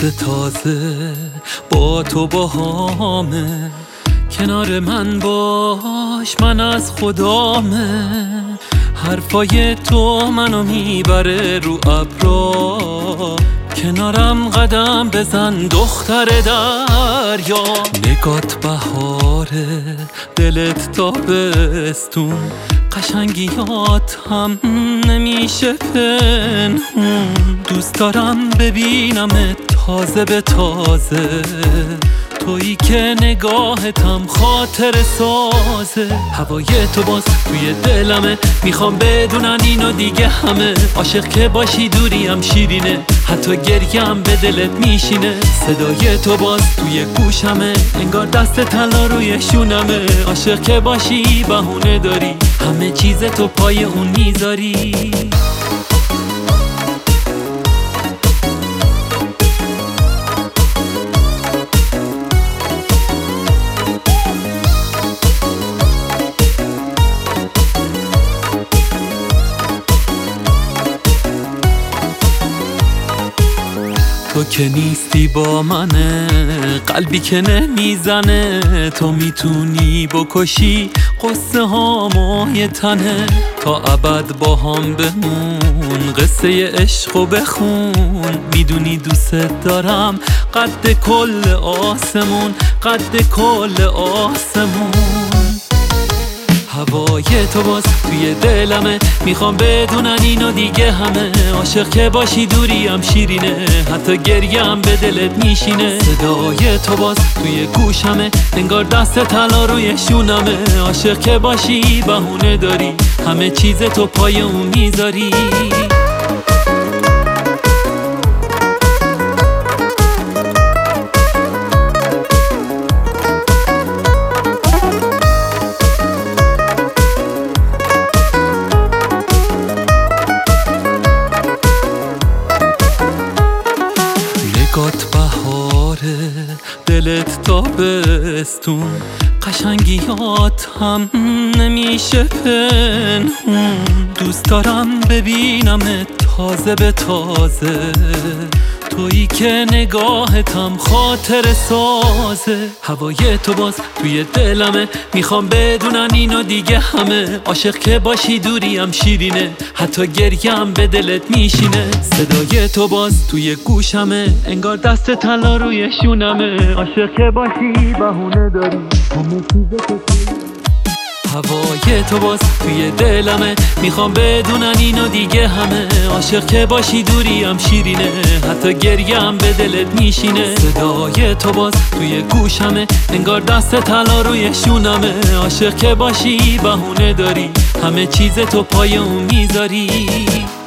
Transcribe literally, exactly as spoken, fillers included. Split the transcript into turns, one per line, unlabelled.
تازه تازه با تو باهامه، کنار من باش من از خدامه. حرفای تو منو میبره رو ابرا، کنارم قدم بزن دختر دریا. نگات بهاره دلت تابستون، قشنگیات هم نمیشه پنهون. دوست دارم ببینم تازه به تازه، تویی که نگاهتم خاطر سازه. هوای تو باز توی دلمه، میخوام بدونن اینو دیگه همه. عاشق که باشی دوریم شیرینه، حتی گریم به دلت میشینه. صدای تو باز توی گوشمه، انگار دست طلا روی شونمه. عاشق که باشی بهونه داری، همه چیز تو پای اون میذاری. تو که نیستی با منه، قلبی که نمیزنه. تو میتونی بکشی قصه هامو یه تنه، تا ابد با هم بمون قصه عشقو بخون. میدونی دوست دارم قد کل آسمون، قد کل آسمون. هوای تو باز توی دلمه، میخوام بدونن اینو دیگه همه. عاشق که باشی دوریم شیرینه، حتی گریم به دلت میشینه. صدای تو باز توی گوشمه، انگار دست طلا روی شونمه. عاشق که باشی بهونه داری، همه چیز تو پای اون میذاری. نگات بهاره دلت تابستون، قشنگیات هم نمیشه پنهون. دوست دارم ببینم تازه به تازه، تویی که نگاهتم خاطر سازه. هوای تو باز توی دلمه، میخوام بدونن اینو دیگه همه. عاشق که باشی دوریم شیرینه، حتی گریم به دلت میشینه. صدای تو باز توی گوشمه، انگار دست طلا روی شونمه. عاشق که باشی بهونه داری، همه چیز تو. هوای تو باز توی دلمه، میخوام بدونن اینو دیگه همه. عاشق که باشی دوریم شیرینه، حتی گریم به دلت میشینه. صدای تو باز توی گوشمه، انگار دست طلا روی شونمه. عاشق که باشی بهونه داری، همه چیز تو پای اون میذاری.